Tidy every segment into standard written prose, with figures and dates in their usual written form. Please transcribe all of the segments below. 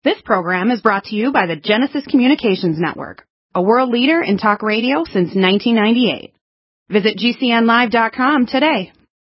This program is brought to you by the Genesis Communications Network, a world leader in talk radio since 1998. Visit GCNlive.com today.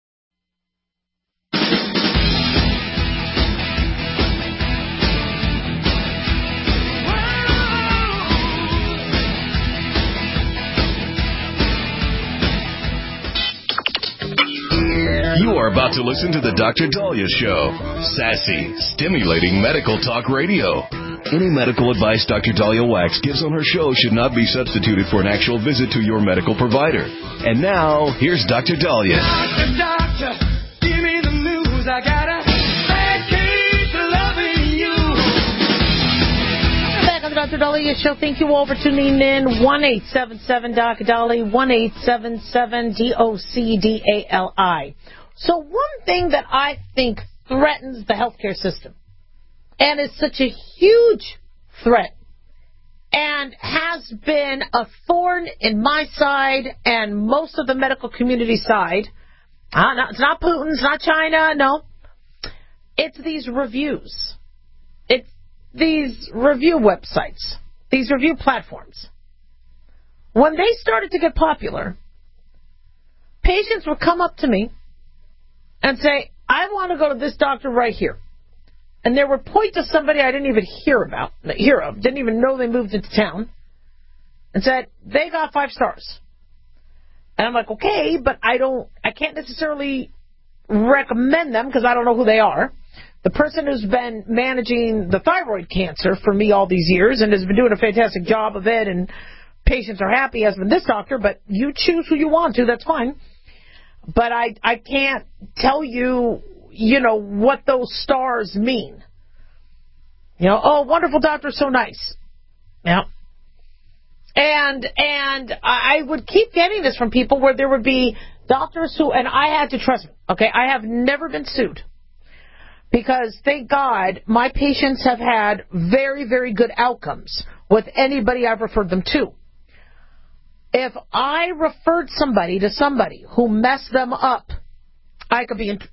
You are about to listen to the Dr. Daliah Show. Sassy, stimulating medical talk radio. Any medical advice Dr. Daliah Wax gives on her show should not be substituted for an actual visit to your medical provider. And now, here's Dr. Daliah. Doctor, give me the news. I got a bad case of loving you. We're back on the Dr. Daliah Show. Thank you all for tuning in. 1-877-Doc-Dali, 1-877-DOCDALI. So one thing that I think threatens the healthcare system, and is such a huge threat, and has been a thorn in my side and most of the medical community side, it's not Putin, it's not China, no. It's these reviews. It's these review websites, these review platforms. When they started to get popular, patients would come up to me and say, I want to go to this doctor right here. And they would point to somebody I didn't even hear of, didn't even know they moved into town, and said, they got 5 stars. And I'm like, okay, but I can't necessarily recommend them because I don't know who they are. The person who's been managing the thyroid cancer for me all these years and has been doing a fantastic job of it, and patients are happy, has been this doctor, but you choose who you want to, that's fine. But I can't tell you, what those stars mean. Oh, wonderful doctor, so nice. Yeah. And I would keep getting this from people where there would be doctors who, and I had to trust me, okay, I have never been sued. Because, thank God, my patients have had very, very good outcomes with anybody I've referred them to. If I referred somebody to somebody who messed them up, I could be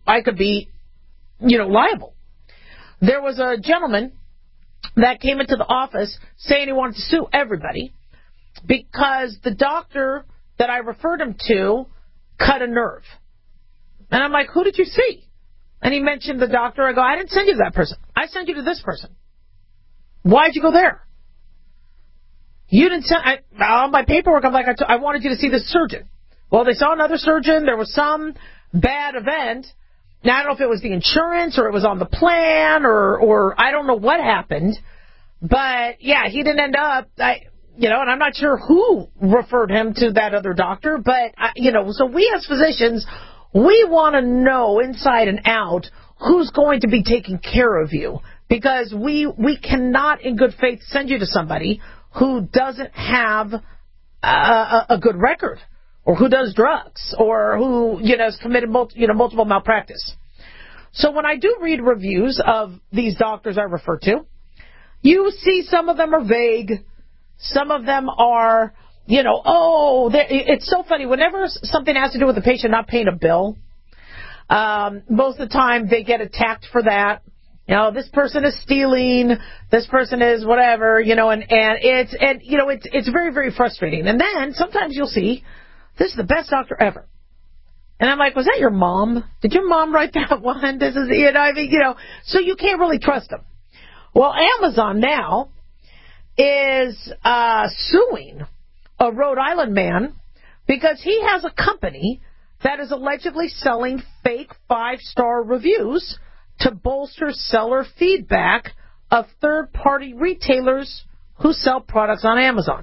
liable. There was a gentleman that came into the office saying he wanted to sue everybody because the doctor that I referred him to cut a nerve. And I'm like, who did you see? And he mentioned the doctor. I go, I didn't send you to that person. I sent you to this person. Why'd you go there? You didn't send, on my paperwork, I'm like, I wanted you to see this surgeon. Well, they saw another surgeon. There was some bad event. Now, I don't know if it was the insurance or it was on the plan or I don't know what happened. But, yeah, he didn't end up, and I'm not sure who referred him to that other doctor. But, so we as physicians, we want to know inside and out who's going to be taking care of you. Because we cannot, in good faith, send you to somebody who doesn't have a good record, or who does drugs, or who has committed multiple malpractice. So when I do read reviews of these doctors I refer to, you see some of them are vague, some of them are it's so funny. Whenever something has to do with the patient not paying a bill, most of the time they get attacked for that. This person is stealing, this person is whatever, and it's very, very frustrating. And then sometimes you'll see, this is the best doctor ever. And I'm like, was that your mom? Did your mom write that one? This is, so you can't really trust them. Well, Amazon now is suing a Rhode Island man because he has a company that is allegedly selling fake 5-star reviews to bolster seller feedback of third-party retailers who sell products on Amazon.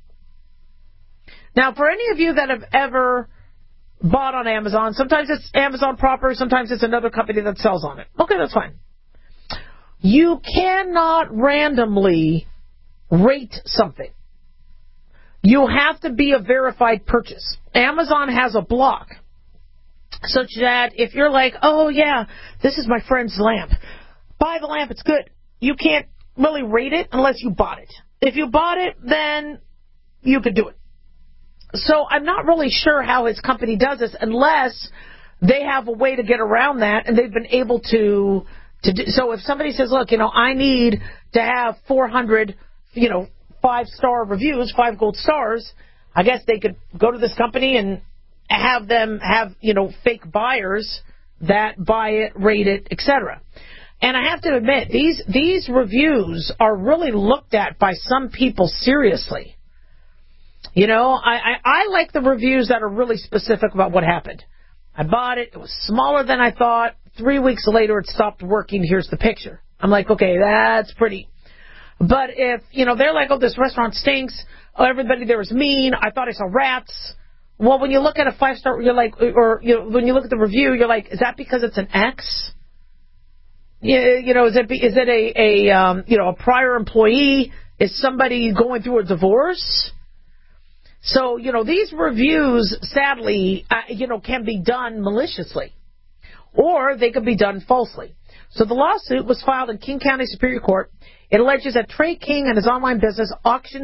Now, for any of you that have ever bought on Amazon, sometimes it's Amazon proper, sometimes it's another company that sells on it. Okay, that's fine. You cannot randomly rate something. You have to be a verified purchase. Amazon has a block such that if you're like, oh, yeah, this is my friend's lamp, buy the lamp, it's good. You can't really rate it unless you bought it. If you bought it, then you could do it. So I'm not really sure how his company does this unless they have a way to get around that and they've been able to So if somebody says, look, I need to have 400, 5-star reviews, 5 gold stars, I guess they could go to this company and have them have, fake buyers that buy it, rate it, etc. And I have to admit, these reviews are really looked at by some people seriously. I like the reviews that are really specific about what happened. I bought it. It was smaller than I thought. 3 weeks later, it stopped working. Here's the picture. I'm like, okay, that's pretty. But if, they're like, oh, this restaurant stinks. Oh, everybody there was mean. I thought I saw rats. Well, when you look at a 5-star, you're like, when you look at the review, you're like, is that because it's an X? Is it a prior employee? Is somebody going through a divorce? So, these reviews, sadly, can be done maliciously, or they could be done falsely. So the lawsuit was filed in King County Superior Court. It alleges that Trey King and his online business, Auction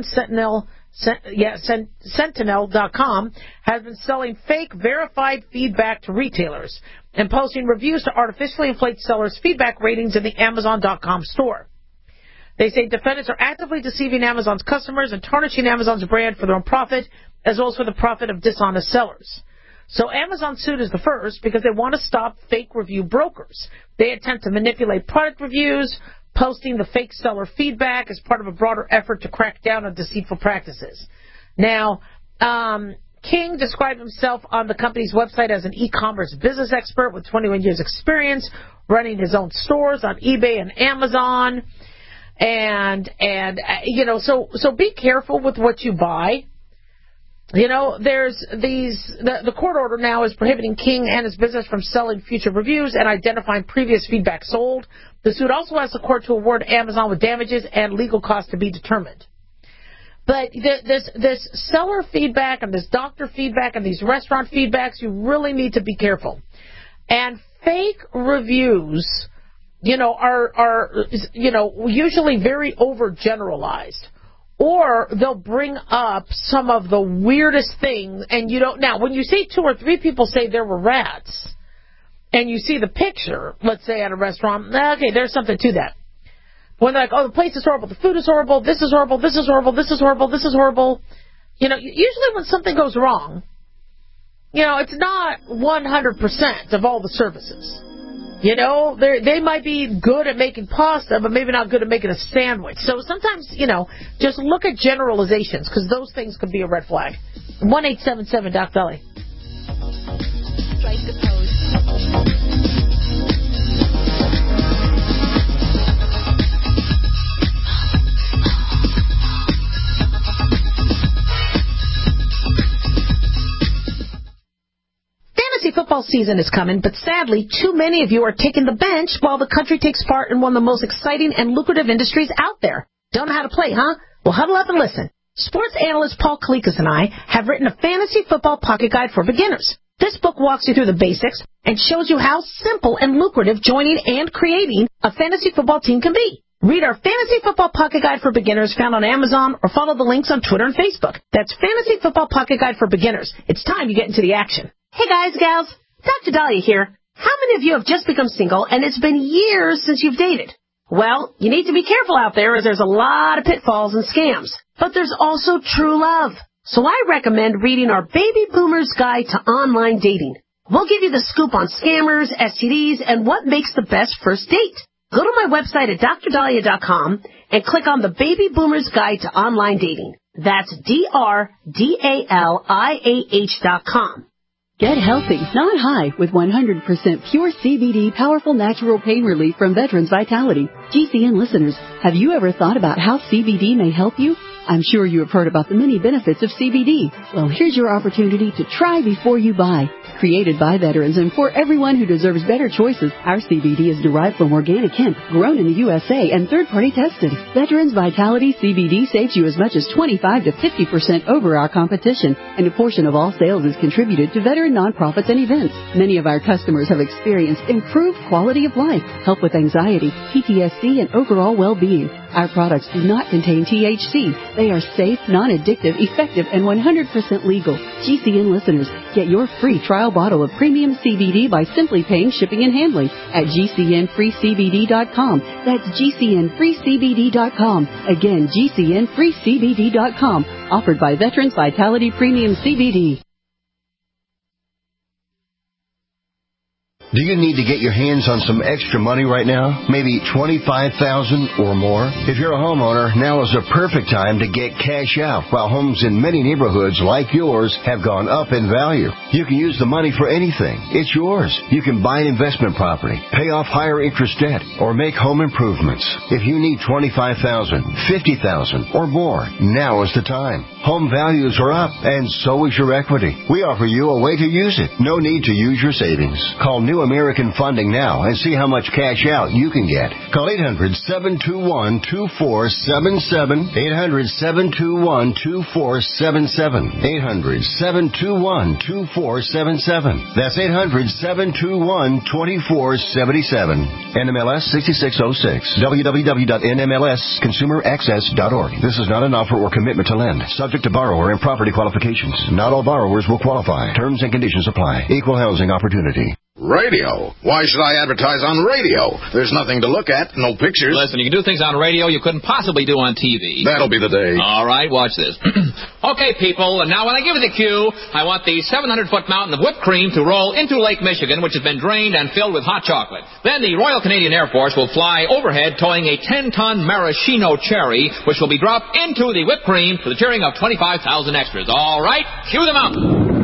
Sentinel.com, has been selling fake verified feedback to retailers and posting reviews to artificially inflate sellers' feedback ratings in the Amazon.com store. They say defendants are actively deceiving Amazon's customers and tarnishing Amazon's brand for their own profit, as well as for the profit of dishonest sellers. So Amazon suit is the first because they want to stop fake review brokers. They attempt to manipulate product reviews, posting the fake seller feedback as part of a broader effort to crack down on deceitful practices. Now, King described himself on the company's website as an e-commerce business expert with 21 years experience running his own stores on eBay and Amazon. And so be careful with what you buy. There's the court order now is prohibiting King and his business from selling future reviews and identifying previous feedback sold. The suit also asks the court to award Amazon with damages and legal costs to be determined. But this seller feedback and this doctor feedback and these restaurant feedbacks, you really need to be careful. And fake reviews, are usually very overgeneralized. Or they'll bring up some of the weirdest things, and now, when you see 2 or 3 people say there were rats, and you see the picture, let's say at a restaurant, okay, there's something to that. When they're like, oh, the place is horrible, the food is horrible, this is horrible, this is horrible, this is horrible, this is horrible. Usually when something goes wrong, it's not 100% of all the services. They might be good at making pasta, but maybe not good at making a sandwich. So sometimes, just look at generalizations, because those things could be a red flag. 1-877-DOC-BELLY. Strike the pose. Football season is coming, but sadly, too many of you are taking the bench while the country takes part in one of the most exciting and lucrative industries out there. Don't know how to play, huh? Well, huddle up and listen. Sports analyst Paul Kalikas and I have written a fantasy football pocket guide for beginners. This book walks you through the basics and shows you how simple and lucrative joining and creating a fantasy football team can be. Read our Fantasy Football Pocket Guide for Beginners found on Amazon or follow the links on Twitter and Facebook. That's Fantasy Football Pocket Guide for Beginners. It's time you get into the action. Hey guys, gals, Dr. Dahlia here. How many of you have just become single and it's been years since you've dated? Well, you need to be careful out there as there's a lot of pitfalls and scams. But there's also true love. So I recommend reading our Baby Boomer's Guide to Online Dating. We'll give you the scoop on scammers, STDs, and what makes the best first date. Go to my website at drdahlia.com and click on the Baby Boomer's Guide to Online Dating. That's DRDALIAH.com. Get healthy, not high, with 100% pure CBD powerful natural pain relief from Veterans Vitality. GCN listeners, have you ever thought about how CBD may help you? I'm sure you have heard about the many benefits of CBD. Well, here's your opportunity to try before you buy. Created by veterans and for everyone who deserves better choices, our CBD is derived from organic hemp, grown in the USA, and third-party tested. Veterans Vitality CBD saves you as much as 25 to 50% over our competition, and a portion of all sales is contributed to veteran nonprofits and events. Many of our customers have experienced improved quality of life, help with anxiety, PTSD, and overall well-being. Our products do not contain THC. They are safe, non-addictive, effective, and 100% legal. GCN listeners, get your free trial bottle of premium CBD by simply paying shipping and handling at GCNFreeCBD.com. That's GCNFreeCBD.com. Again, GCNFreeCBD.com. Offered by Veterans Vitality Premium CBD. Do you need to get your hands on some extra money right now? Maybe $25,000 or more? If you're a homeowner, now is the perfect time to get cash out while homes in many neighborhoods like yours have gone up in value. You can use the money for anything. It's yours. You can buy an investment property, pay off higher interest debt, or make home improvements. If you need $25,000, $50,000 or more, now is the time. Home values are up, and so is your equity. We offer you a way to use it. No need to use your savings. Call New American Funding now and see how much cash out you can get. Call 800-721-2477. 800-721-2477. 800-721-2477. That's 800-721-2477. NMLS 6606. www.nmlsconsumeraccess.org. This is not an offer or commitment to lend. Subject to borrower and property qualifications. Not all borrowers will qualify. Terms and conditions apply. Equal housing opportunity. Radio? Why should I advertise on radio? There's nothing to look at, no pictures. Listen, you can do things on radio you couldn't possibly do on TV. That'll be the day. All right, watch this. Okay, people, and now when I give you the cue, I want the 700-foot mountain of whipped cream to roll into Lake Michigan, which has been drained and filled with hot chocolate. Then the Royal Canadian Air Force will fly overhead towing a 10-ton maraschino cherry, which will be dropped into the whipped cream to the cheering of 25,000 extras. All right, cue the mountain.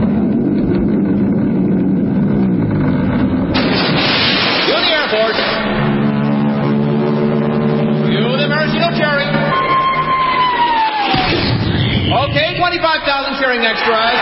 Force. You the maraschino cherry. Okay, 25,000 cheering extras.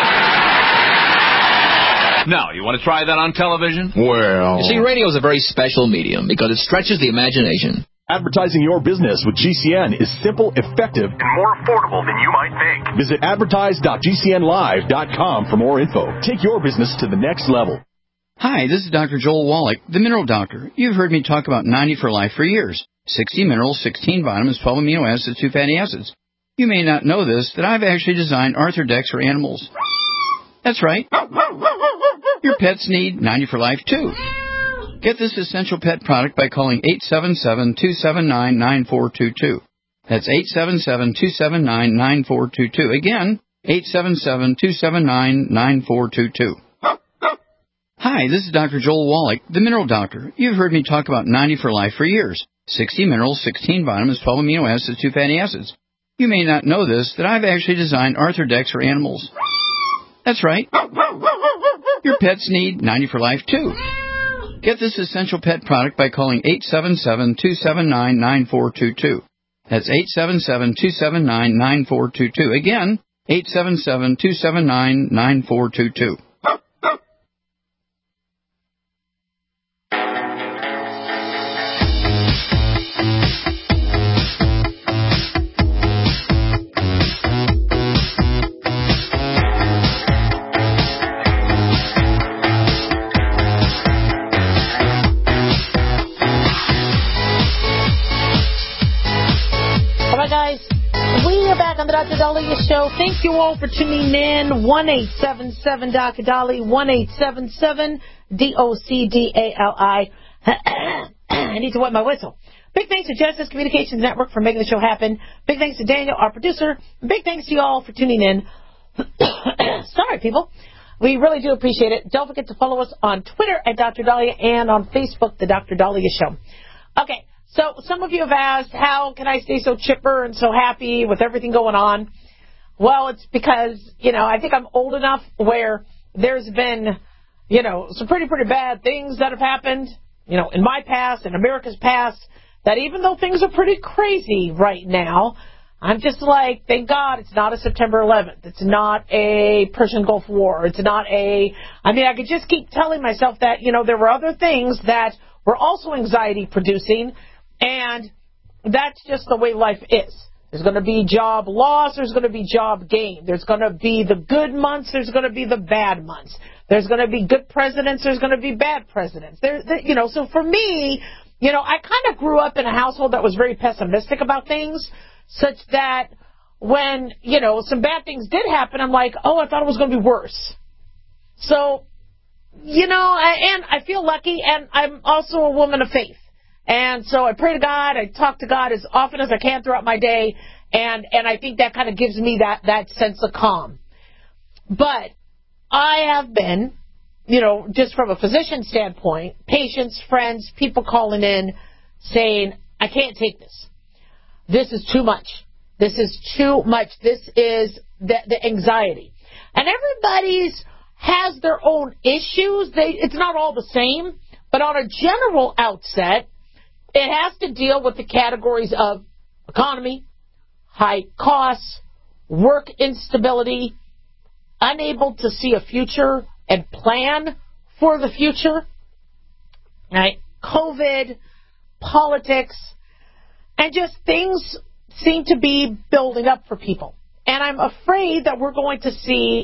Now, you want to try that on television? Well... You see, radio is a very special medium because it stretches the imagination. Advertising your business with GCN is simple, effective, and more affordable than you might think. Visit advertise.gcnlive.com for more info. Take your business to the next level. Hi, this is Dr. Joel Wallach, the Mineral Doctor. You've heard me talk about 90 for Life for years. 60 minerals, 16 vitamins, 12 amino acids, 2 fatty acids. You may not know this, that I've actually designed Arthrodex for animals. That's right. Your pets need 90 for Life, too. Get this essential pet product by calling 877-279-9422. That's 877-279-9422. Again, 877-279-9422. Hi, this is Dr. Joel Wallach, the Mineral Doctor. You've heard me talk about 90 for Life for years. 60 minerals, 16 vitamins, 12 amino acids, 2 fatty acids. You may not know this, that I've actually designed Arthrodex for animals. That's right. Your pets need 90 for Life, too. Get this essential pet product by calling 877-279-9422. That's 877-279-9422. Again, 877-279-9422. On the Dr. Dahlia Show. Thank you all for tuning in. 1-877 Dr. Dali, 1-877-DOCDALI. I need to wet my whistle. Big thanks to Genesis Communications Network for making the show happen. Big thanks to Daniel, our producer. Big thanks to you all for tuning in. Sorry, people. We really do appreciate it. Don't forget to follow us on Twitter at Dr. Dahlia and on Facebook, The Dr. Dahlia Show. Okay. So some of you have asked, how can I stay so chipper and so happy with everything going on? Well, it's because, I think I'm old enough where there's been, some pretty bad things that have happened, in my past, in America's past, that even though things are pretty crazy right now, I'm just like, thank God it's not a September 11th. It's not a Persian Gulf War. It's not I could just keep telling myself that, there were other things that were also anxiety producing. And that's just the way life is. There's going to be job loss. There's going to be job gain. There's going to be the good months. There's going to be the bad months. There's going to be good presidents. There's going to be bad presidents. So for me, You know, I kind of grew up in a household that was very pessimistic about things, such that when, you know, some bad things did happen, I'm like, oh, I thought it was going to be worse. So, you know, and I feel lucky, and I'm also a woman of faith. And so I pray to God, I talk to God as often as I can throughout my day, and I think that kind of gives me that sense of calm. But I have been, you know, just from a physician standpoint, patients, friends, people calling in saying, I can't take this. This is too much. This is too much. This is the anxiety. And everybody's has their own issues. It's not all the same. But on a general outset, it has to deal with the categories of economy, high costs, work instability, unable to see a future and plan for the future, right? COVID, politics, and just things seem to be building up for people. And I'm afraid that we're going to see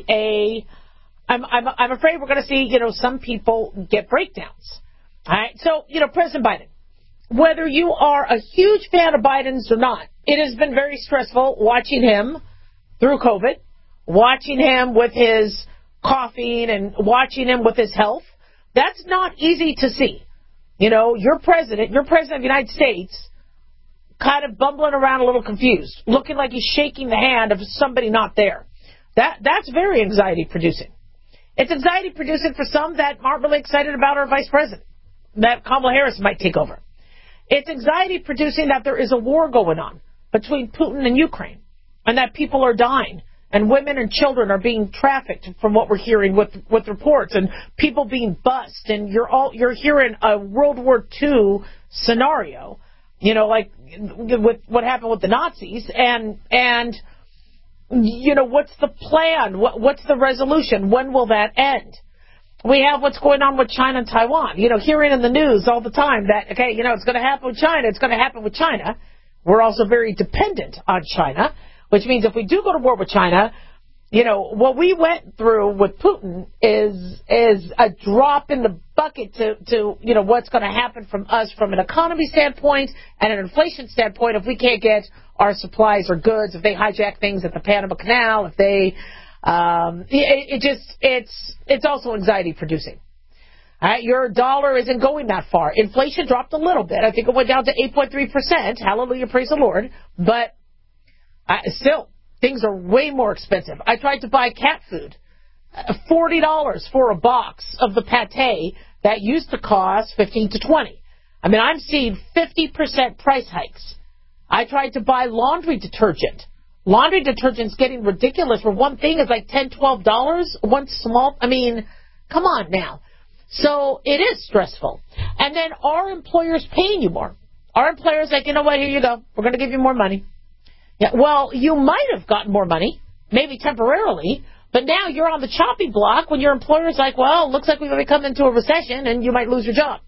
I'm afraid we're going to see, you know, some people get breakdowns. All right. So, you know, President Biden, whether you are a huge fan of Biden's or not, it has been very stressful watching him through COVID, watching him with his coughing and watching him with his health. That's not easy to see. You know, you're president of the United States, kind of bumbling around a little confused, looking like he's shaking the hand of somebody not there. That's very anxiety producing. It's anxiety producing for some that aren't really excited about our vice president, that Kamala Harris might take over. It's anxiety producing that there is a war going on between Putin and Ukraine, and that people are dying, and women and children are being trafficked, from what we're hearing with reports, and people being bused, and you're hearing a World War II scenario, you know, like with what happened with the Nazis, and you know, what's the plan? What's the resolution? When will that end? We have what's going on with China and Taiwan. You know, hearing in the news all the time that, okay, you know, it's going to happen with China. It's going to happen with China. We're also very dependent on China, which means if we do go to war with China, you know, what we went through with Putin is a drop in the bucket to you know, what's going to happen from us from an economy standpoint and an inflation standpoint if we can't get our supplies or goods, if they hijack things at the Panama Canal, if they, it's also anxiety producing. All right, your dollar isn't going that far. Inflation dropped a little bit. I think it went down to 8.3%. Hallelujah, praise the Lord. But still, things are way more expensive. I tried to buy cat food, $40 for a box of the pate that used to cost $15 to $20. I mean, I'm seeing 50% price hikes. I tried to buy laundry detergent. Laundry detergent's getting ridiculous. For one thing, it's like $10, $12. One small, I mean, come on now. So it is stressful. And then our employer's paying you more. Our employer's like, you know what, here you go. We're going to give you more money. Yeah, well, you might have gotten more money, maybe temporarily, but now you're on the chopping block when your employer's like, well, looks like we're going to come into a recession and you might lose your job.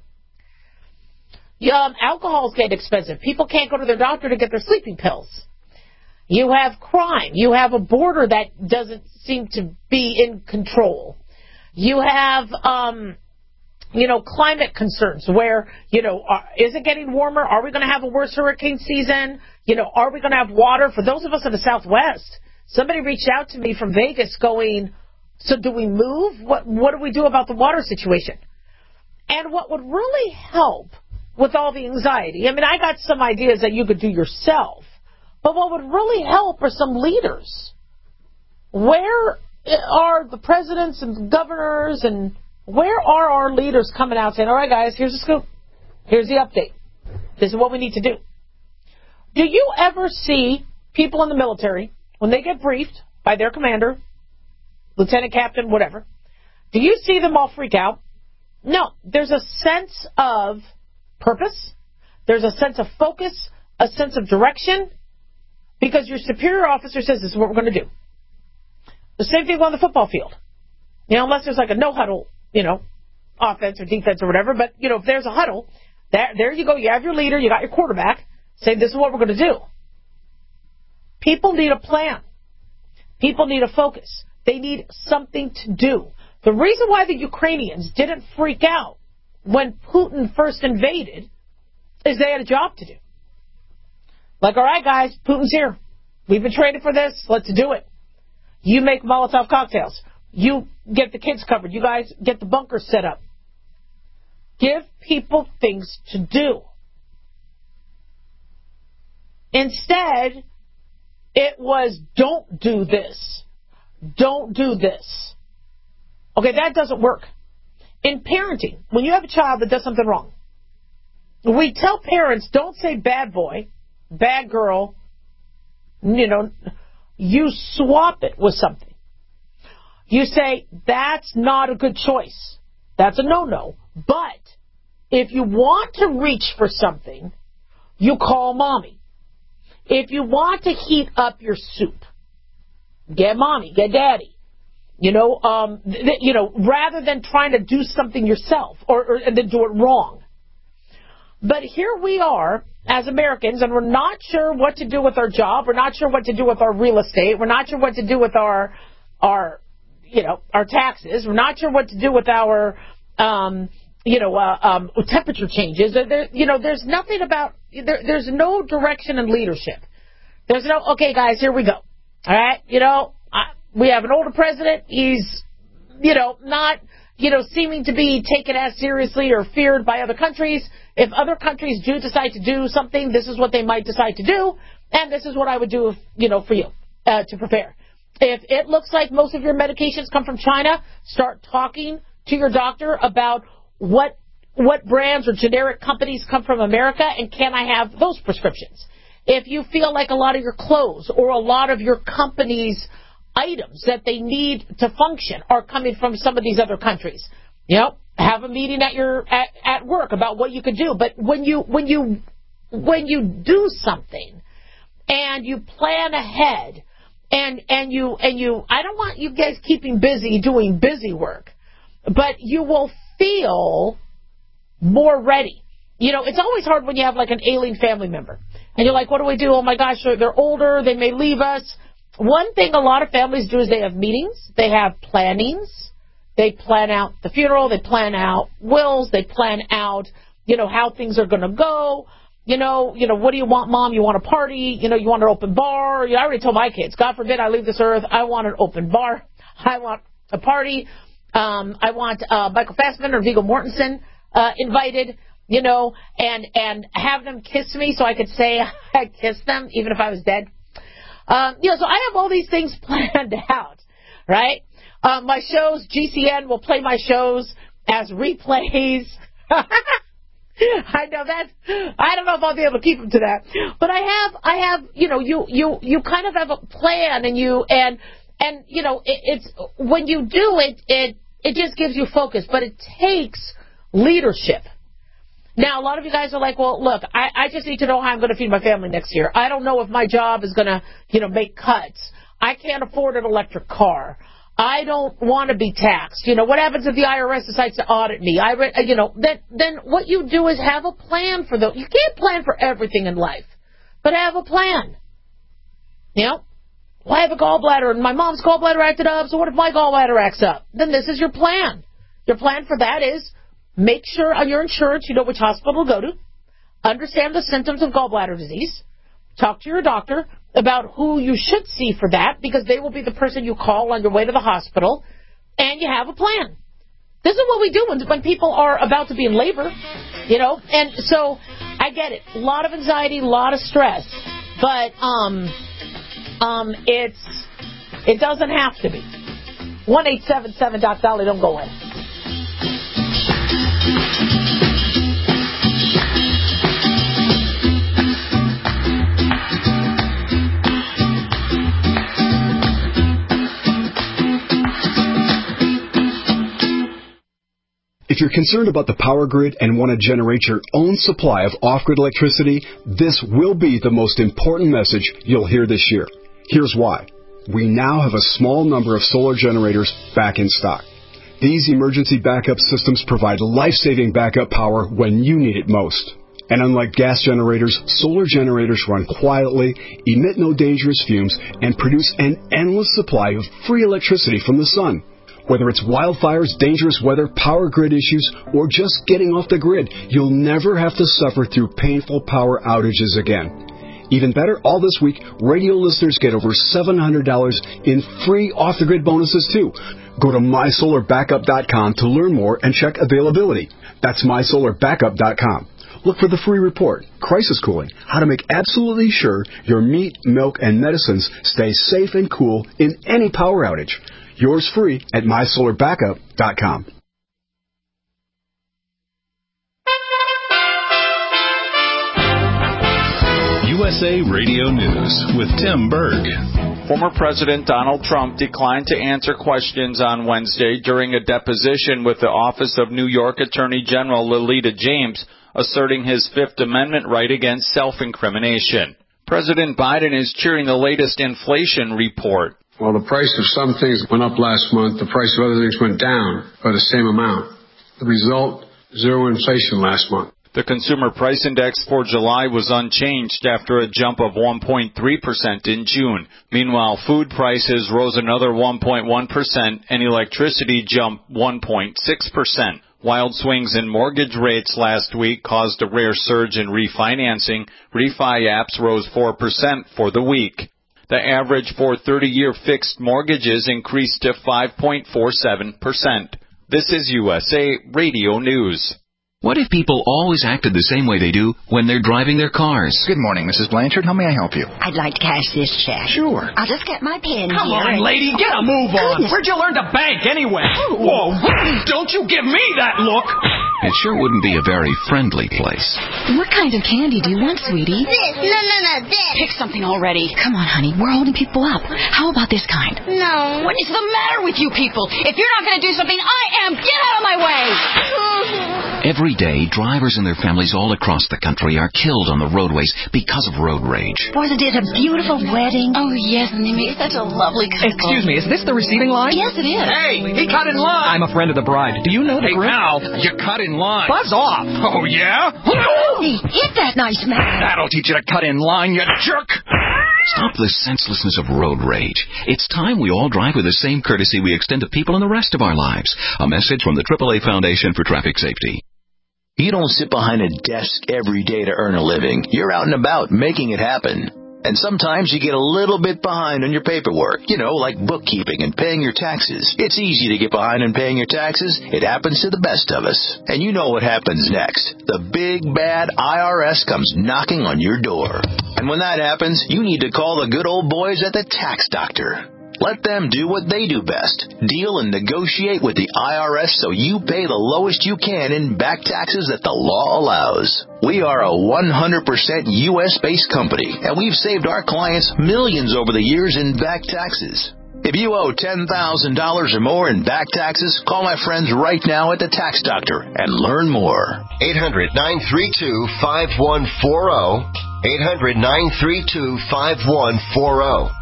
Alcohol's getting expensive. People can't go to their doctor to get their sleeping pills. You have crime. You have a border that doesn't seem to be in control. You have, you know, climate concerns where, you know, is it getting warmer? Are we going to have a worse hurricane season? You know, are we going to have water? For those of us in the Southwest, somebody reached out to me from Vegas going, so do we move? What do we do about the water situation? And what would really help with all the anxiety, I mean, I got some ideas that you could do yourself, but what would really help are some leaders. Where are the presidents and the governors, and where are our leaders coming out saying, all right, guys, here's the scoop. Here's the update. This is what we need to do. Do you ever see people in the military, when they get briefed by their commander, lieutenant, captain, whatever, do you see them all freak out? No. There's a sense of purpose. There's a sense of focus, a sense of direction, because your superior officer says this is what we're going to do. The same thing on the football field. You know, unless there's like a no huddle, you know, offense or defense or whatever, but, you know, if there's a huddle, there you go. You have your leader, you got your quarterback, saying this is what we're going to do. People need a plan. People need a focus. They need something to do. The reason why the Ukrainians didn't freak out when Putin first invaded is they had a job to do. Like, all right, guys, Putin's here. We've been training for this. Let's do it. You make Molotov cocktails. You get the kids covered. You guys get the bunkers set up. Give people things to do. Instead, it was, don't do this. Don't do this. Okay, that doesn't work. In parenting, when you have a child that does something wrong, we tell parents, don't say bad boy, bad girl. You swap it with something. You say, that's not a good choice. That's a no-no. But if you want to reach for something, you call mommy. If you want to heat up your soup, get mommy, get daddy. Rather than trying to do something yourself or then do it wrong. But here we are as Americans, and we're not sure what to do with our job. We're not sure what to do with our real estate. We're not sure what to do with our taxes. We're not sure what to do with our, temperature changes. There's nothing about, there's no direction in leadership. There's no, okay, guys, here we go. All right, we have an older president. He's, not, seeming to be taken as seriously or feared by other countries. If other countries do decide to do something, this is what they might decide to do, and this is what I would do, for you to prepare. If it looks like most of your medications come from China, start talking to your doctor about what brands or generic companies come from America, and can I have those prescriptions? If you feel like a lot of your clothes or a lot of your company's items that they need to function are coming from some of these other countries, have a meeting at work about what you could do. But when you do something and you plan ahead and you I don't want you guys keeping busy doing busy work, but you will feel more ready. It's always hard when you have like an ailing family member and you're like, what do we do? Oh my gosh, they're older, they may leave us. One thing a lot of families do is they have meetings, they have plannings. They plan out the funeral. They plan out wills. They plan out, how things are going to go. What do you want, Mom? You want a party? You want an open bar? I already told my kids, God forbid I leave this earth, I want an open bar. I want a party. I want Michael Fassbender or Viggo Mortensen invited, and have them kiss me so I could say I kissed them even if I was dead. So I have all these things planned out, right? My shows, GCN will play my shows as replays. I know that. I don't know if I'll be able to keep them to that. But I have, you kind of have a plan and it's when you do it just gives you focus, but it takes leadership. Now, a lot of you guys are like, well, look, I just need to know how I'm going to feed my family next year. I don't know if my job is going to, make cuts. I can't afford an electric car. I don't want to be taxed. What happens if the IRS decides to audit me? Then what you do is have a plan for those. You can't plan for everything in life, but have a plan. Well, I have a gallbladder and my mom's gallbladder acted up, so what if my gallbladder acts up? Then this is your plan. Your plan for that is make sure on your insurance you know which hospital to go to, understand the symptoms of gallbladder disease, talk to your doctor about who you should see for that, because they will be the person you call on your way to the hospital, and you have a plan. This is what we do when people are about to be in labor, and so I get it. A lot of anxiety, a lot of stress, but it doesn't have to be. 1-877-DOC-DOLLY, don't go away. If you're concerned about the power grid and want to generate your own supply of off-grid electricity, this will be the most important message you'll hear this year. Here's why. We now have a small number of solar generators back in stock. These emergency backup systems provide life-saving backup power when you need it most. And unlike gas generators, solar generators run quietly, emit no dangerous fumes, and produce an endless supply of free electricity from the sun. Whether it's wildfires, dangerous weather, power grid issues, or just getting off the grid, you'll never have to suffer through painful power outages again. Even better, all this week, radio listeners get over $700 in free off-the-grid bonuses, too. Go to MySolarBackup.com to learn more and check availability. That's MySolarBackup.com. Look for the free report, Crisis Cooling, how to make absolutely sure your meat, milk, and medicines stay safe and cool in any power outage. Yours free at MySolarBackup.com. USA Radio News with Tim Berg. Former President Donald Trump declined to answer questions on Wednesday during a deposition with the Office of New York Attorney General Lolita James, asserting his Fifth Amendment right against self-incrimination. President Biden is cheering the latest inflation report. Well, the price of some things went up last month. The price of other things went down by the same amount. The result, zero inflation last month. The Consumer Price Index for July was unchanged after a jump of 1.3% in June. Meanwhile, food prices rose another 1.1% and electricity jumped 1.6%. Wild swings in mortgage rates last week caused a rare surge in refinancing. Refi apps rose 4% for the week. The average for 30-year fixed mortgages increased to 5.47%. This is USA Radio News. What if people always acted the same way they do when they're driving their cars? Good morning, Mrs. Blanchard. How may I help you? I'd like to cash this check. Sure. I'll just get my pen Come here. on, lady, get a move on. Where'd you learn to bank anyway? Whoa, don't you give me that look. It sure wouldn't be a very friendly place. What kind of candy do you want, sweetie? This. No, this. Pick something already. Come on, honey. We're holding people up. How about this kind? No. What is the matter with you people? If you're not going to do something, I am. Get out of my way. Every day, drivers and their families all across the country are killed on the roadways because of road rage. Wasn't it a beautiful wedding? Oh, yes, and they made such a lovely couple. Excuse me, is this the receiving line? Yes, it is. Hey, he cut in line. I'm a friend of the bride. Do you know the group? Hey, pal, you cut in line. Buzz off. Oh, yeah? Hey, hit that nice man. That'll teach you to cut in line, you jerk. Stop the senselessness of road rage. It's time we all drive with the same courtesy we extend to people in the rest of our lives. A message from the AAA Foundation for Traffic Safety. You don't sit behind a desk every day to earn a living. You're out and about making it happen. And sometimes you get a little bit behind on your paperwork, like bookkeeping and paying your taxes. It's easy to get behind on paying your taxes. It happens to the best of us. And you know what happens next. The big, bad IRS comes knocking on your door. And when that happens, you need to call the good old boys at the Tax Doctor. Let them do what they do best. Deal and negotiate with the IRS so you pay the lowest you can in back taxes that the law allows. We are a 100% U.S.-based company, and we've saved our clients millions over the years in back taxes. If you owe $10,000 or more in back taxes, call my friends right now at the Tax Doctor and learn more. 800-932-5140. 800-932-5140.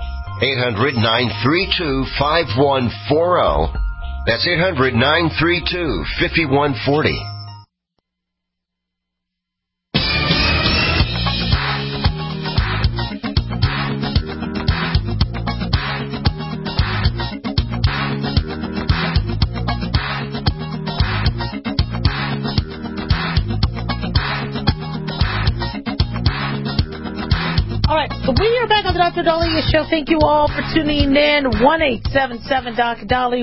800-932-5140. That's 800-932-5140. We are back on the Dr. Dahlia Show. Thank you all for tuning in. 1-877-Dr.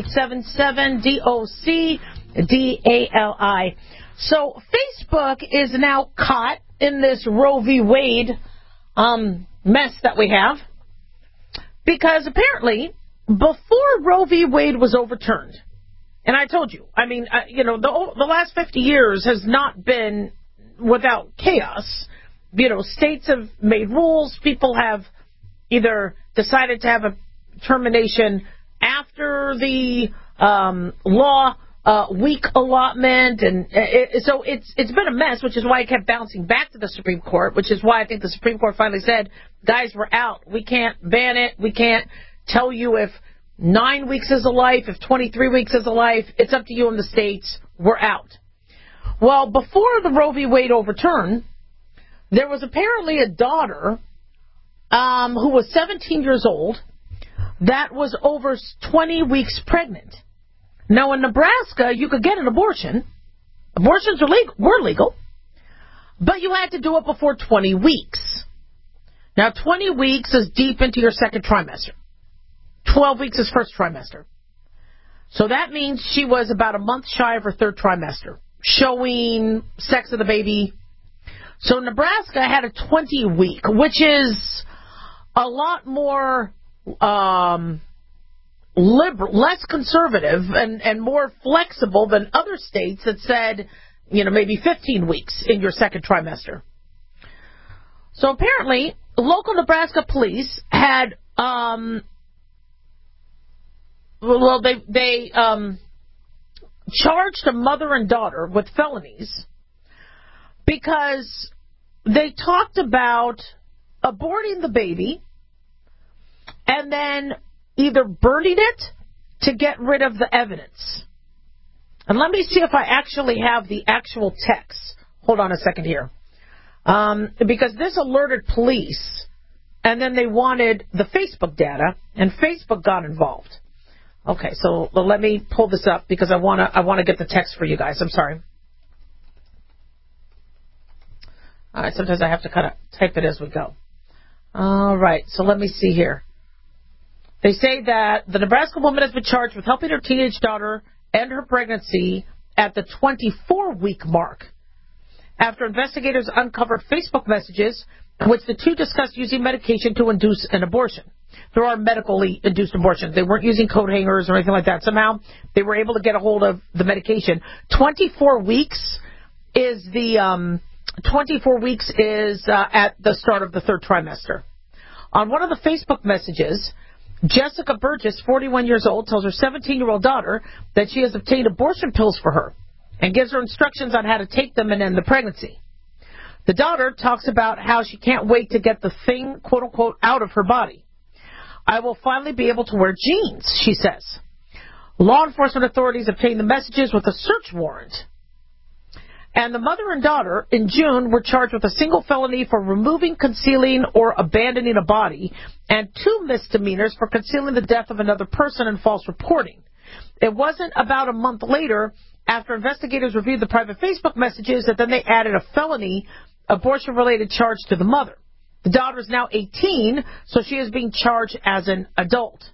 1-877-DOC-DALI. So Facebook is now caught in this Roe v. Wade mess that we have, because apparently before Roe v. Wade was overturned, and I told you, the last 50 years has not been without chaos. States have made rules. People have either decided to have a termination after the law week allotment, and so it's been a mess, which is why it kept bouncing back to the Supreme Court, which is why I think the Supreme Court finally said, guys, we're out. We can't ban it. We can't tell you if 9 weeks is a life, if 23 weeks is a life. It's up to you in the states. We're out. Well, before the Roe v. Wade overturn, there was apparently a daughter who was 17 years old that was over 20 weeks pregnant. Now, in Nebraska, you could get an abortion. Abortions were legal, but you had to do it before 20 weeks. Now, 20 weeks is deep into your second trimester. 12 weeks is first trimester. So that means she was about a month shy of her third trimester, showing sex of the baby. So Nebraska had a 20-week, which is a lot more liberal, less conservative, and more flexible than other states that said, maybe 15 weeks in your second trimester. So apparently, local Nebraska police had, they charged a mother and daughter with felonies because they talked about aborting the baby and then either burning it to get rid of the evidence. And let me see if I actually have the actual text. Hold on a second here. Because this alerted police, and then they wanted the Facebook data, and Facebook got involved. Okay, so let me pull this up because I want to get the text for you guys. I'm sorry. All right, sometimes I have to kind of type it as we go. All right, so let me see here. They say that the Nebraska woman has been charged with helping her teenage daughter end her pregnancy at the 24-week mark after investigators uncovered Facebook messages in which the two discussed using medication to induce an abortion. There are medically induced abortions. They weren't using coat hangers or anything like that. Somehow they were able to get a hold of the medication. 24 weeks is at the start of the third trimester. On one of the Facebook messages, Jessica Burgess, 41 years old, tells her 17-year-old daughter that she has obtained abortion pills for her and gives her instructions on how to take them and end the pregnancy. The daughter talks about how she can't wait to get the thing, quote-unquote, out of her body. I will finally be able to wear jeans, she says. Law enforcement authorities obtained the messages with a search warrant. And the mother and daughter, in June, were charged with a single felony for removing, concealing, or abandoning a body, and 2 misdemeanors for concealing the death of another person and false reporting. It wasn't about a month later, after investigators reviewed the private Facebook messages, that then they added a felony abortion-related charge to the mother. The daughter is now 18, so she is being charged as an adult.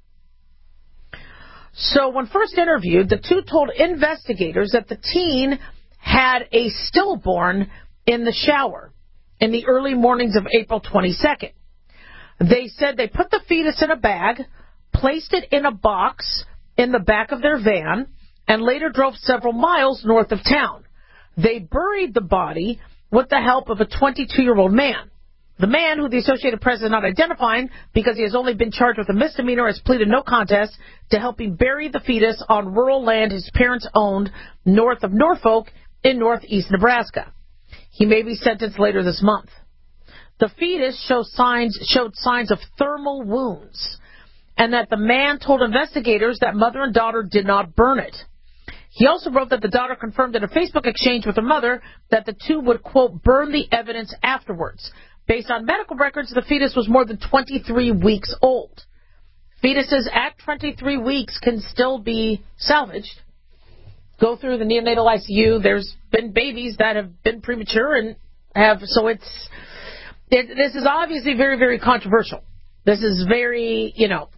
So when first interviewed, the two told investigators that the teen had a stillborn in the shower in the early mornings of April 22nd. They said they put the fetus in a bag, placed it in a box in the back of their van, and later drove several miles north of town. They buried the body with the help of a 22-year-old man. The man, who the Associated Press is not identifying because he has only been charged with a misdemeanor, has pleaded no contest to helping bury the fetus on rural land his parents owned north of Norfolk in northeast Nebraska. He may be sentenced later this month. The fetus showed signs of thermal wounds, and that the man told investigators that mother and daughter did not burn it. He also wrote that the daughter confirmed in a Facebook exchange with her mother that the two would, quote, burn the evidence afterwards. Based on medical records, the fetus was more than 23 weeks old. Fetuses at 23 weeks can still be salvaged. Go through the neonatal ICU. There's been babies that have been premature and have, so this is obviously very, very controversial. This is very,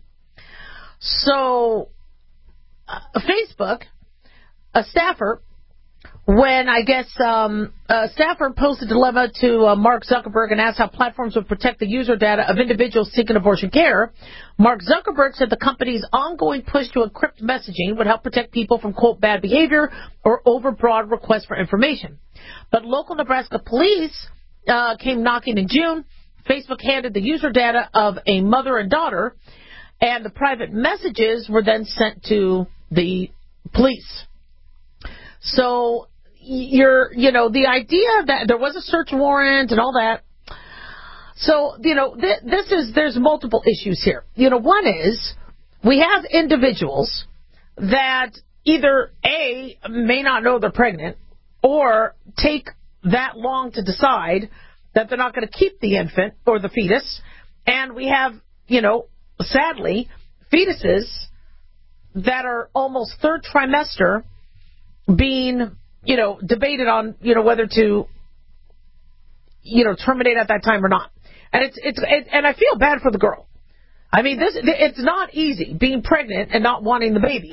So, Facebook, a staffer, when I guess a staffer posed a dilemma to Mark Zuckerberg and asked how platforms would protect the user data of individuals seeking abortion care, Mark Zuckerberg said the company's ongoing push to encrypt messaging would help protect people from, quote, bad behavior or overbroad requests for information. But local Nebraska police came knocking in June. Facebook handed the user data of a mother and daughter, and the private messages were then sent to the police. So, the idea that there was a search warrant and all that. So, there's multiple issues here. One is we have individuals that either A, may not know they're pregnant, or take that long to decide that they're not going to keep the infant or the fetus. And we have, sadly, fetuses that are almost third trimester being, debated on, whether to, terminate at that time or not. And and I feel bad for the girl. I mean, it's not easy being pregnant and not wanting the baby.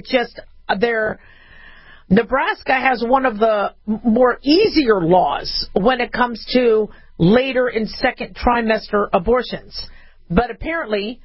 Nebraska has one of the more easier laws when it comes to later in second trimester abortions. But apparently,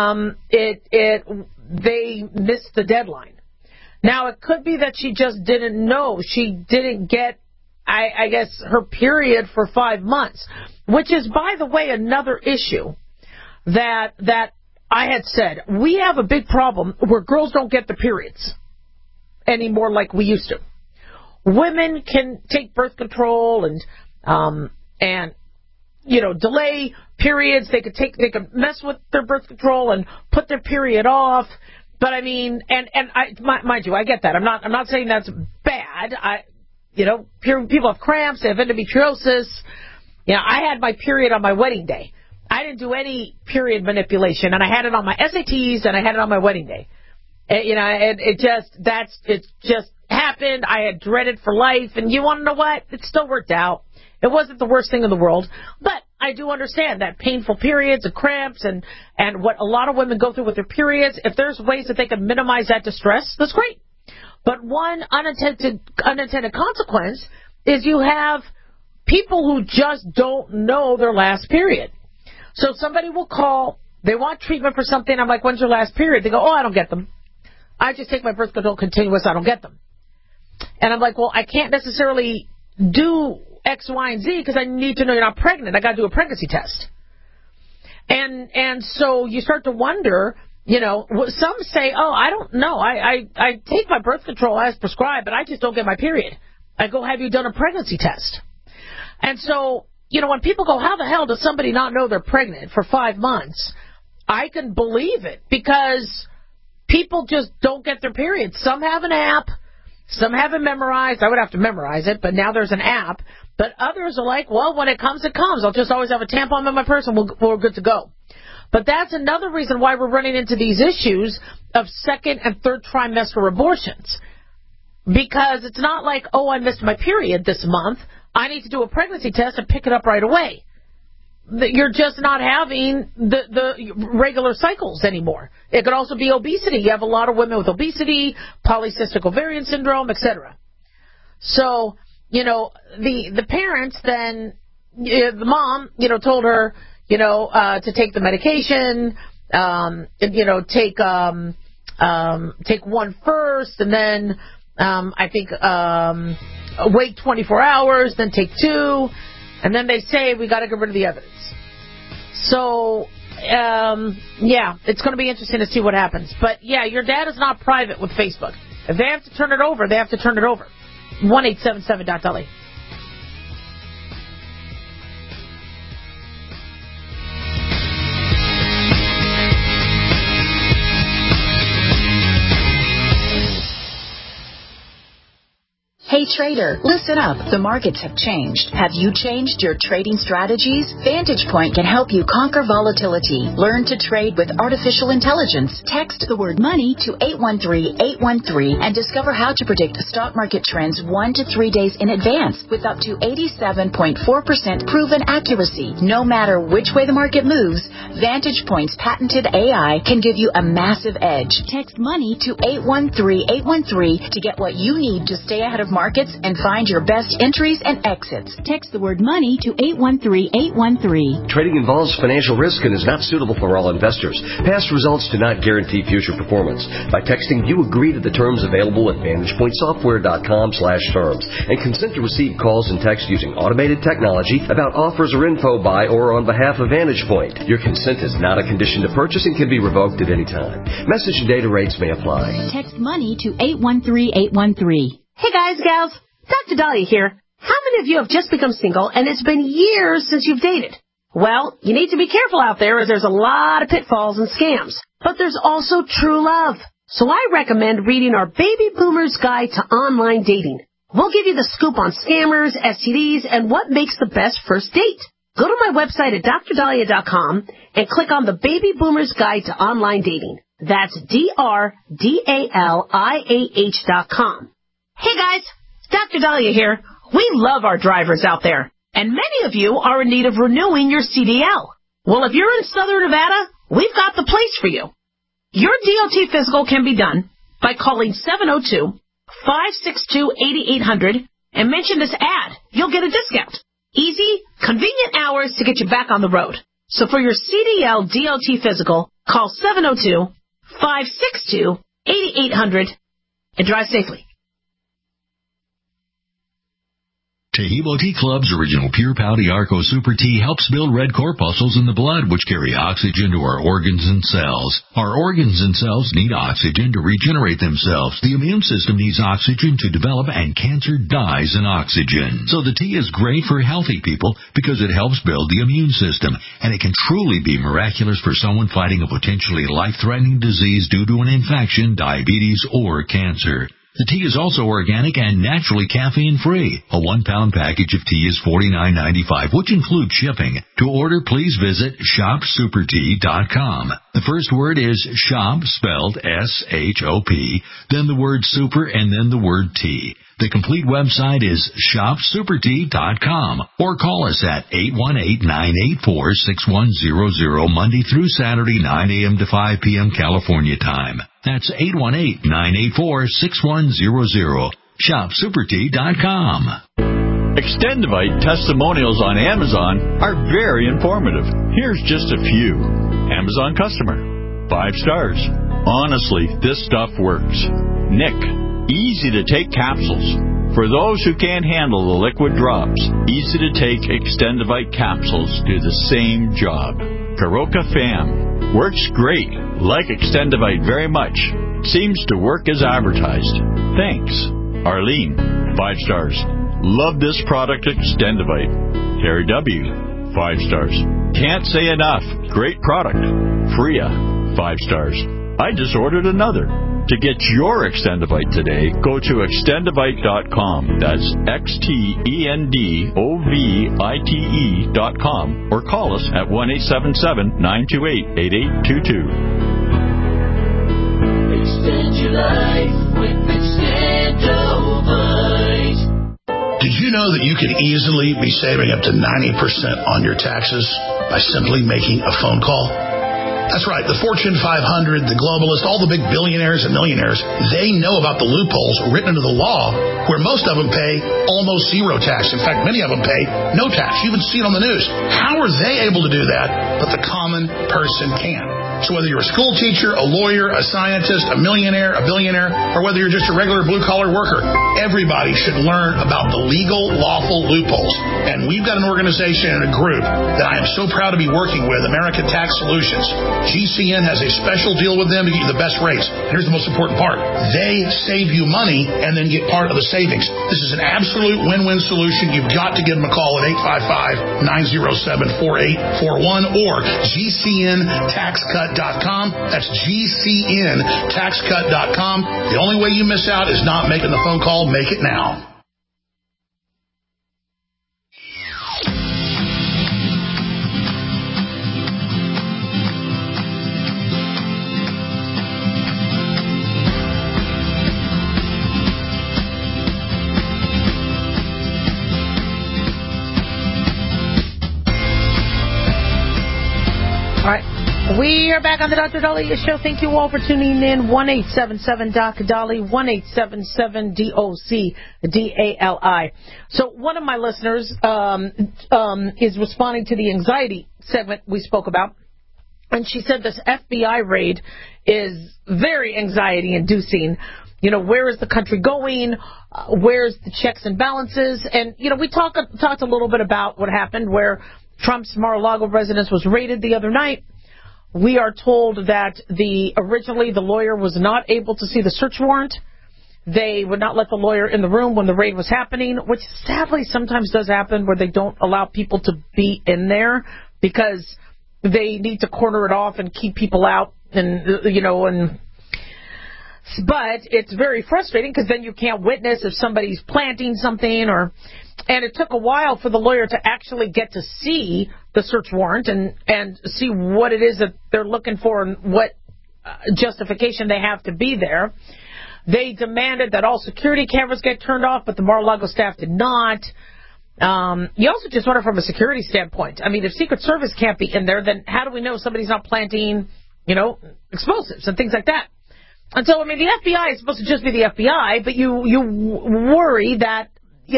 they missed the deadline. Now, it could be that she just didn't know. She didn't get, I guess, her period for 5 months, which is, by the way, another issue that I had said. We have a big problem where girls don't get the periods anymore like we used to. Women can take birth control and delay periods. They could mess with their birth control and put their period off. But I mean, mind you, I get that. I'm not saying that's bad. People have cramps, they have endometriosis. I had my period on my wedding day. I didn't do any period manipulation, and I had it on my SATs and I had it on my wedding day. It just happened. I had dreaded for life, and you want to know what? It still worked out. It wasn't the worst thing in the world, but I do understand that painful periods and cramps and what a lot of women go through with their periods. If there's ways that they can minimize that distress, that's great. But one unintended consequence is you have people who just don't know their last period. So somebody will call, they want treatment for something. I'm like, when's your last period? They go, I don't get them. I just take my birth control continuous. I don't get them. And I'm like, well, I can't necessarily do X, Y, and Z because I need to know you're not pregnant. I got to do a pregnancy test. And so you start to wonder, some say, I don't know. I take my birth control as prescribed, but I just don't get my period. I go, have you done a pregnancy test? And so, when people go, how the hell does somebody not know they're pregnant for 5 months? I can believe it because people just don't get their periods. Some have an app. Some have it memorized. I would have to memorize it, but now there's an app. But others are like, well, when it comes, it comes. I'll just always have a tampon in my purse and we're good to go. But that's another reason why we're running into these issues of second and third trimester abortions. Because it's not like, I missed my period this month. I need to do a pregnancy test and pick it up right away. You're just not having the regular cycles anymore. It could also be obesity. You have a lot of women with obesity, polycystic ovarian syndrome, etc. So, the parents then, the mom, told her, to take the medication, take one first, and then, wait 24 hours, then take 2, and then they say we got to get rid of the evidence. So, it's going to be interesting to see what happens. But your dad is not private with Facebook. If they have to turn it over, they have to turn it over. 1-877-LA. Hey trader, listen up. The markets have changed. Have you changed your trading strategies? Vantage Point can help you conquer volatility. Learn to trade with artificial intelligence. Text the word money to 813-813 and discover how to predict stock market trends 1 to 3 days in advance with up to 87.4% proven accuracy. No matter which way the market moves, Vantage Point's patented AI can give you a massive edge. Text money to 813-813 to get what you need to stay ahead of markets and find your best entries and exits. Text the word money to 813-813. Trading involves financial risk and is not suitable for all investors. Past results do not guarantee future performance. By texting, you agree to the terms available at VantagePointSoftware.com/terms and consent to receive calls and texts using automated technology about offers or info by or on behalf of Vantage Point. Your consent is not a condition to purchase and can be revoked at any time. Message and data rates may apply. Text money to 813-813. Hey guys, gals, Dr. Dahlia here. How many of you have just become single and it's been years since you've dated? Well, you need to be careful out there as there's a lot of pitfalls and scams. But there's also true love. So I recommend reading our Baby Boomer's Guide to Online Dating. We'll give you the scoop on scammers, STDs, and what makes the best first date. Go to my website at drdahlia.com and click on the Baby Boomer's Guide to Online Dating. That's DRDALIAH.com. Hey guys, Dr. Dahlia here. We love our drivers out there, and many of you are in need of renewing your CDL. Well, if you're in Southern Nevada, we've got the place for you. Your DOT physical can be done by calling 702-562-8800 and mention this ad. You'll get a discount. Easy, convenient hours to get you back on the road. So for your CDL DOT physical, call 702-562-8800 and drive safely. Taheebo Tea Club's original Pure Pouty Arco Super Tea helps build red corpuscles in the blood, which carry oxygen to our organs and cells. Our organs and cells need oxygen to regenerate themselves. The immune system needs oxygen to develop, and cancer dies in oxygen. So the tea is great for healthy people because it helps build the immune system, and it can truly be miraculous for someone fighting a potentially life-threatening disease due to an infection, diabetes, or cancer. The tea is also organic and naturally caffeine-free. A 1-pound package of tea is $49.95, which includes shipping. To order, please visit shopsupertea.com. The first word is shop, spelled S-H-O-P, then the word super, and then the word tea. The complete website is shopsupertea.com, or call us at 818-984-6100 Monday through Saturday, 9 a.m. to 5 p.m. California time. That's 818-984-6100. Shopsupertea.com. Extendivite testimonials on Amazon are very informative. Here's just a few. Amazon customer. 5 stars. Honestly, this stuff works. Nick. Easy to take capsules. For those who can't handle the liquid drops, easy to take Extendivite capsules do the same job. Karoka Fam. Works great. Like Extendivite very much. Seems to work as advertised. Thanks. Arlene. 5 stars. Love this product Extendivite. Terry W. 5 stars. Can't say enough. Great product. Freya. 5 stars. I just ordered another. To get your Extendivite today, go to Extendivite.com. That's XTENDOVITE.com, or call us at 1-877-928-8822. Extend your life with Extendovite. Did you know that you could easily be saving up to 90% on your taxes by simply making a phone call? That's right. The Fortune 500, the globalists, all the big billionaires and millionaires, they know about the loopholes written into the law where most of them pay almost zero tax. In fact, many of them pay no tax. You even see it on the news. How are they able to do that, but the common person can't? So whether you're a school teacher, a lawyer, a scientist, a millionaire, a billionaire, or whether you're just a regular blue-collar worker, everybody should learn about the legal, lawful loopholes. And we've got an organization and a group that I am so proud to be working with, American Tax Solutions. GCN has a special deal with them to get you the best rates. Here's the most important part. They save you money and then get part of the savings. This is an absolute win-win solution. You've got to give them a call at 855-907-4841 or GCNTaxCut.com. That's GCNTaxCut.com. The only way you miss out is not making the phone call. Make it now. All right. We are back on the Dr. Dahlia Show. Thank you all for tuning in. 1-877-DOC-DALI, 1-877-DOC-DALI. So one of my listeners is responding to the anxiety segment we spoke about. And she said this FBI raid is very anxiety-inducing. You know, where is the country going? Where's the checks and balances? And, you know, we talked a little bit about what happened where Trump's Mar-a-Lago residence was raided the other night. We are told that originally the lawyer was not able to see the search warrant. They would not let the lawyer in the room when the raid was happening, which sadly sometimes does happen where they don't allow people to be in there because they need to corner it off and keep people out and, you know, but it's very frustrating because then you can't witness if somebody's planting something and it took a while for the lawyer to actually get to see the search warrant and see what it is that they're looking for and what justification they have to be there. They demanded that all security cameras get turned off, but the Mar-a-Lago staff did not. You also just wonder from a security standpoint. I mean, if Secret Service can't be in there, then how do we know somebody's not planting, explosives and things like that? And so, I mean, the FBI is supposed to just be the FBI, but you worry that,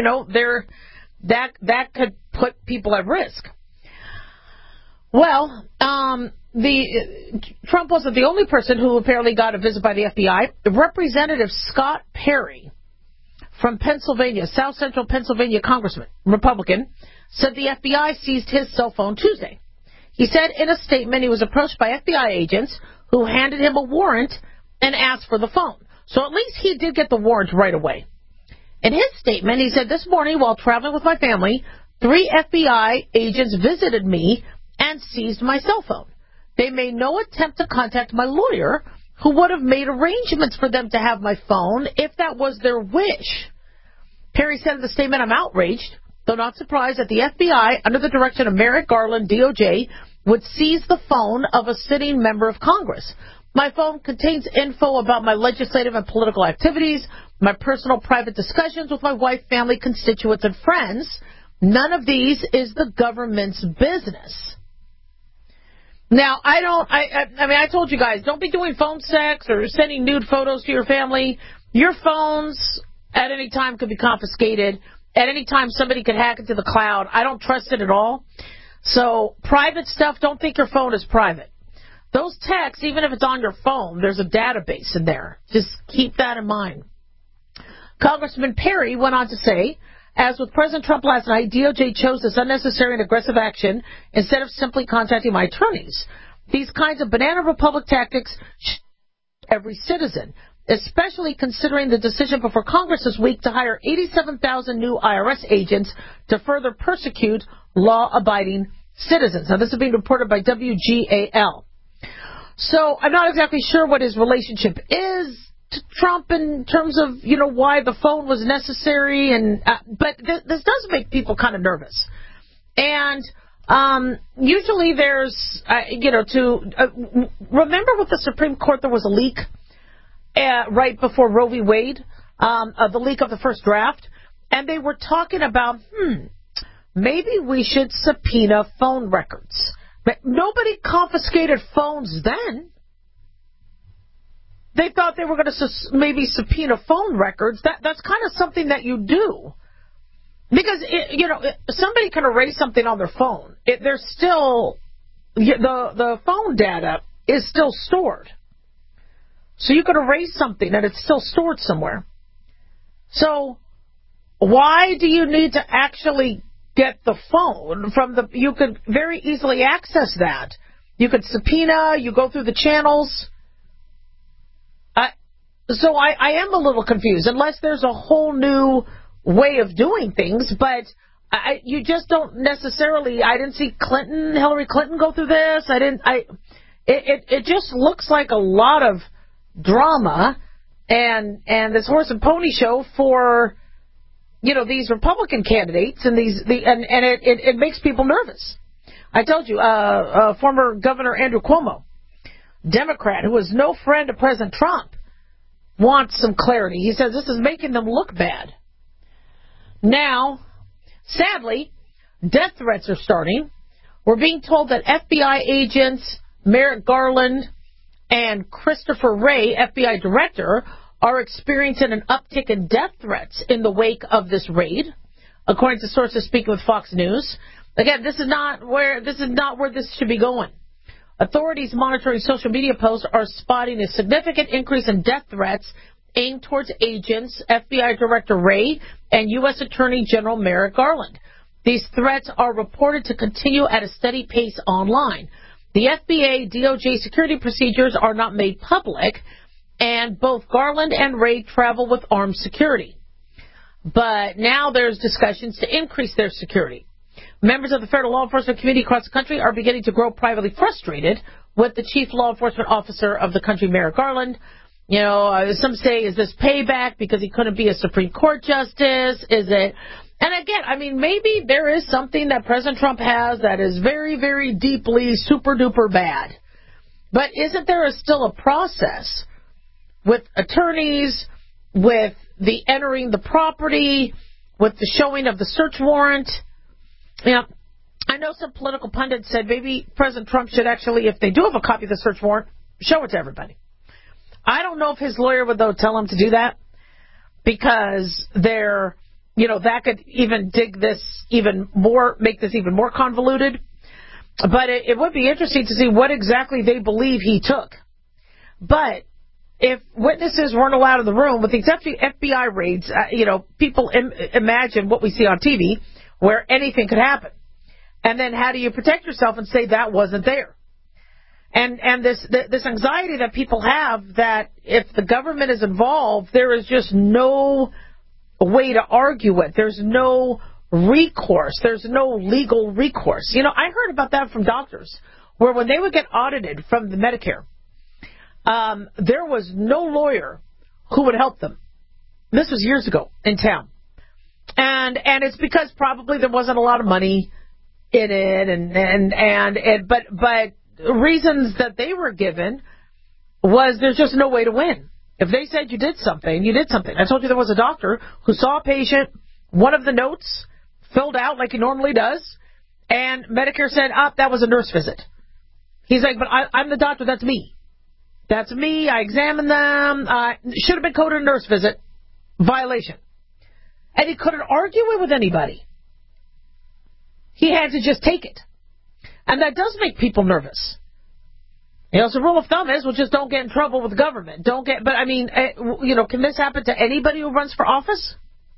that could put people at risk. Well, Trump wasn't the only person who apparently got a visit by the FBI. Representative Scott Perry from Pennsylvania, South Central Pennsylvania congressman, Republican, said the FBI seized his cell phone Tuesday. He said in a statement he was approached by FBI agents who handed him a warrant and asked for the phone. So at least he did get the warrant right away. In his statement, he said, this morning while traveling with my family, 3 FBI agents visited me and seized my cell phone. They made no attempt to contact my lawyer, who would have made arrangements for them to have my phone if that was their wish. Perry said in the statement, I'm outraged, though not surprised that the FBI, under the direction of Merrick Garland, DOJ, would seize the phone of a sitting member of Congress. My phone contains info about my legislative and political activities, my personal private discussions with my wife, family, constituents, and friends. None of these is the government's business. Now, I told you guys, don't be doing phone sex or sending nude photos to your family. Your phones at any time could be confiscated. At any time, somebody could hack into the cloud. I don't trust it at all. So, private stuff, don't think your phone is private. Those texts, even if it's on your phone, there's a database in there. Just keep that in mind. Congressman Perry went on to say, as with President Trump last night, DOJ chose this unnecessary and aggressive action instead of simply contacting my attorneys. These kinds of banana republic tactics every citizen, especially considering the decision before Congress this week to hire 87,000 new IRS agents to further persecute law-abiding citizens. Now, this is being reported by WGAL. So I'm not exactly sure what his relationship is to Trump in terms of, why the phone was necessary, but this does make people kind of nervous. And usually there's, remember with the Supreme Court there was a leak right before Roe v. Wade, the leak of the first draft, and they were talking about, maybe we should subpoena phone records. But nobody confiscated phones then. They thought they were going to maybe subpoena phone records. That's kind of something that you do. Because, somebody can erase something on their phone. There's still, the phone data is still stored. So you could erase something and it's still stored somewhere. So why do you need to actually get the phone from you could very easily access that. You could subpoena, you go through the channels. So I am a little confused, unless there's a whole new way of doing things, but you just don't necessarily, I didn't see Hillary Clinton go through this. It just looks like a lot of drama and this horse and pony show for these Republican candidates and it makes people nervous. I told you, former Governor Andrew Cuomo, Democrat, who was no friend of President Trump, wants some clarity. He says this is making them look bad. Now, sadly, death threats are starting. We're being told that FBI agents Merrick Garland and Christopher Wray, FBI director, are experiencing an uptick in death threats in the wake of this raid, according to sources speaking with Fox News. Again, this is not where this should be going. Authorities monitoring social media posts are spotting a significant increase in death threats aimed towards agents, FBI Director Wray, and U.S. Attorney General Merrick Garland. These threats are reported to continue at a steady pace online. The FBI DOJ security procedures are not made public, and both Garland and Wray travel with armed security. But now there's discussions to increase their security. Members of the federal law enforcement community across the country are beginning to grow privately frustrated with the chief law enforcement officer of the country, Merrick Garland. Some say, is this payback because he couldn't be a Supreme Court justice? Is it? And again, maybe there is something that President Trump has that is very, very deeply super-duper bad. But isn't there still a process with attorneys, with the entering the property, with the showing of the search warrant? You know, I know some political pundits said maybe President Trump should actually, if they do have a copy of the search warrant, show it to everybody. I don't know if his lawyer would, though, tell him to do that, because they're, you know, that could even dig this even more, make this even more convoluted. But it would be interesting to see what exactly they believe he took. But if witnesses weren't allowed in the room, with the exception of FBI raids, you know, people imagine what we see on TV, where anything could happen. And then how do you protect yourself and say that wasn't there? And this anxiety that people have that if the government is involved, there is just no way to argue it. There's no recourse. There's no legal recourse. You know, I heard about that from doctors, where when they would get audited from the Medicare, there was no lawyer who would help them. This was years ago in town. And it's because probably there wasn't a lot of money in it, but reasons that they were given was there's just no way to win. If they said you did something, you did something. I told you there was a doctor who saw a patient, one of the notes filled out like he normally does, and Medicare said, that was a nurse visit. He's like, but I'm the doctor, that's me. That's me, I examined them, should have been coded a nurse visit, violation. And he couldn't argue it with anybody. He had to just take it. And that does make people nervous. You know, so the rule of thumb is, well, just don't get in trouble with the government. But I mean, you know, can this happen to anybody who runs for office?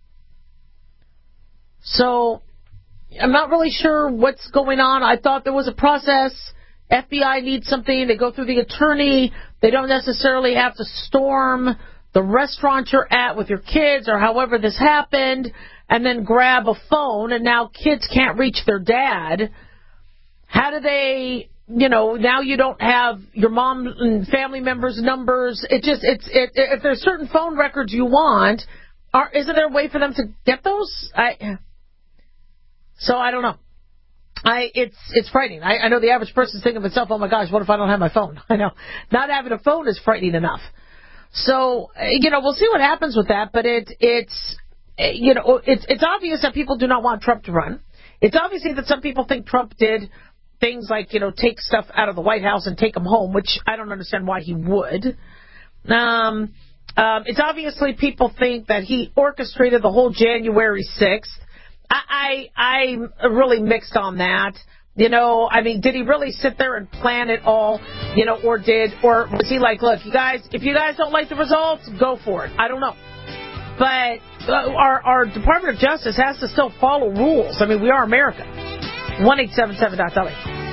So, I'm not really sure what's going on. I thought there was a process. FBI needs something. They go through the attorney. They don't necessarily have to storm the restaurant you're at with your kids or however this happened and then grab a phone, and now kids can't reach their dad. How do they, you know, now you don't have your mom and family members' numbers. If there's certain phone records you want, isn't there a way for them to get those? So I don't know. It's frightening. I know the average person's thinking of itself, oh my gosh, what if I don't have my phone? I know. Not having a phone is frightening enough. So, you know, we'll see what happens with that, but it's obvious that people do not want Trump to run. It's obvious that some people think Trump did things like, you know, take stuff out of the White House and take them home, which I don't understand why he would. It's obviously people think that he orchestrated the whole January 6th. I'm really mixed on that. You know, I mean, did he really sit there and plan it all? You know, or was he like, look, if you guys don't like the results, go for it. I don't know. But our Department of Justice has to still follow rules. I mean, we are America. 1-877-DOT-LA.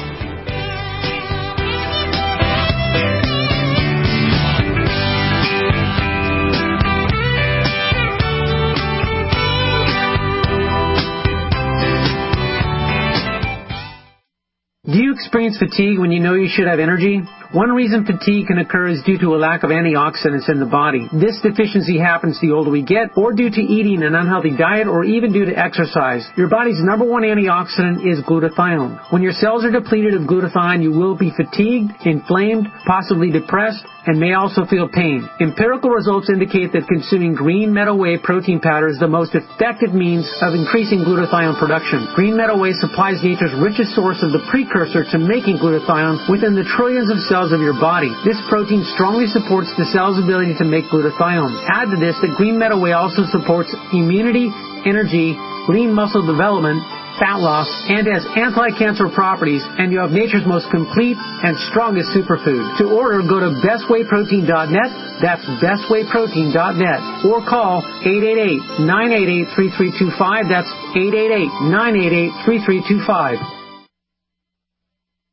Do you experience fatigue when you know you should have energy? One reason fatigue can occur is due to a lack of antioxidants in the body. This deficiency happens the older we get, or due to eating an unhealthy diet, or even due to exercise. Your body's number one antioxidant is glutathione. When your cells are depleted of glutathione, you will be fatigued, inflamed, possibly depressed, and may also feel pain. Empirical results indicate that consuming green meadow whey protein powder is the most effective means of increasing glutathione production. Green meadow whey supplies nature's richest source of the precursor to making glutathione within the trillions of cells of your body. This protein strongly supports the cell's ability to make glutathione. Add to this that green meadow whey also supports immunity, energy, lean muscle development, fat loss, and has anti-cancer properties, and you have nature's most complete and strongest superfood. To order, go to bestwayprotein.net, that's bestwayprotein.net, or call 888-988-3325, that's 888-988-3325.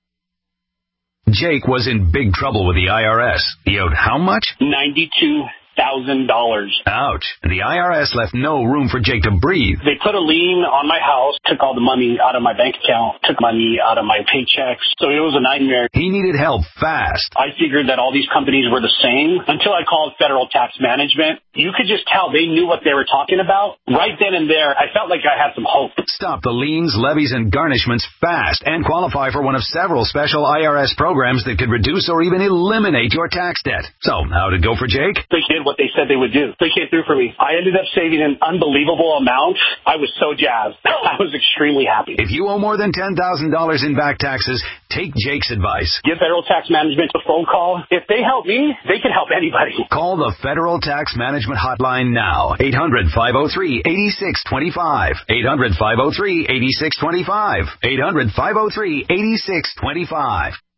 Jake was in big trouble with the IRS. He owed how much? $92,000. Ouch. The IRS left no room for Jake to breathe. They put a lien on my house, took all the money out of my bank account, took money out of my paychecks. So it was a nightmare. He needed help fast. I figured that all these companies were the same until I called Federal Tax Management. You could just tell they knew what they were talking about. Right then and there, I felt like I had some hope. Stop the liens, levies, and garnishments fast and qualify for one of several special IRS programs that could reduce or even eliminate your tax debt. So, how'd it go for Jake? They did what they said they would do. They came through for me. I ended up saving an unbelievable amount. I was so jazzed. I was extremely happy. If you owe more than $10,000 in back taxes, take Jake's advice. Give Federal Tax Management a phone call. If they help me, they can help anybody. Call the Federal Tax Management Hotline now. 800-503-8625. 800-503-8625. 800-503-8625.